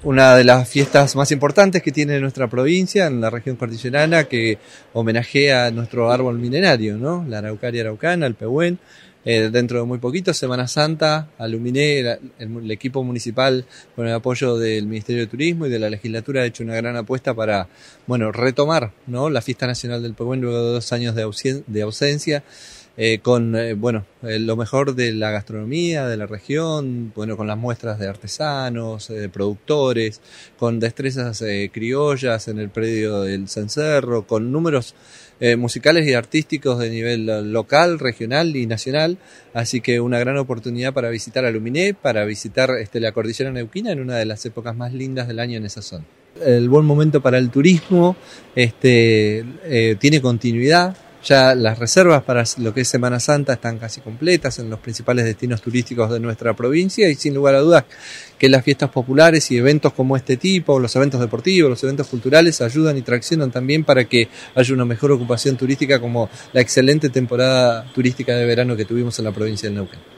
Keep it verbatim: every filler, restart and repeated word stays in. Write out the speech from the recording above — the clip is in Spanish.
una de las fiestas más importantes que tiene nuestra provincia, en la región cordillerana, que homenajea a nuestro árbol milenario, ¿no? La araucaria araucana, el pehuen. Eh, dentro de muy poquito, Semana Santa, Aluminé, el, el, el equipo municipal, con el apoyo del Ministerio de Turismo y de la legislatura, ha hecho una gran apuesta para, bueno, retomar, ¿no?, la fiesta nacional del pehuen luego de dos años de, ausen- de ausencia. Eh, con eh, bueno eh, lo mejor de la gastronomía de la región, bueno, con las muestras de artesanos, eh, productores, con destrezas eh, criollas en el predio del Cencerro, con números eh, musicales y artísticos de nivel local, regional y nacional, así que una gran oportunidad para visitar Aluminé, para visitar este, la cordillera neuquina en una de las épocas más lindas del año en esa zona. El buen momento para el turismo este, eh, tiene continuidad. Ya las reservas para lo que es Semana Santa están casi completas en los principales destinos turísticos de nuestra provincia y sin lugar a dudas que las fiestas populares y eventos como este tipo, los eventos deportivos, los eventos culturales ayudan y traccionan también para que haya una mejor ocupación turística como la excelente temporada turística de verano que tuvimos en la provincia del Neuquén.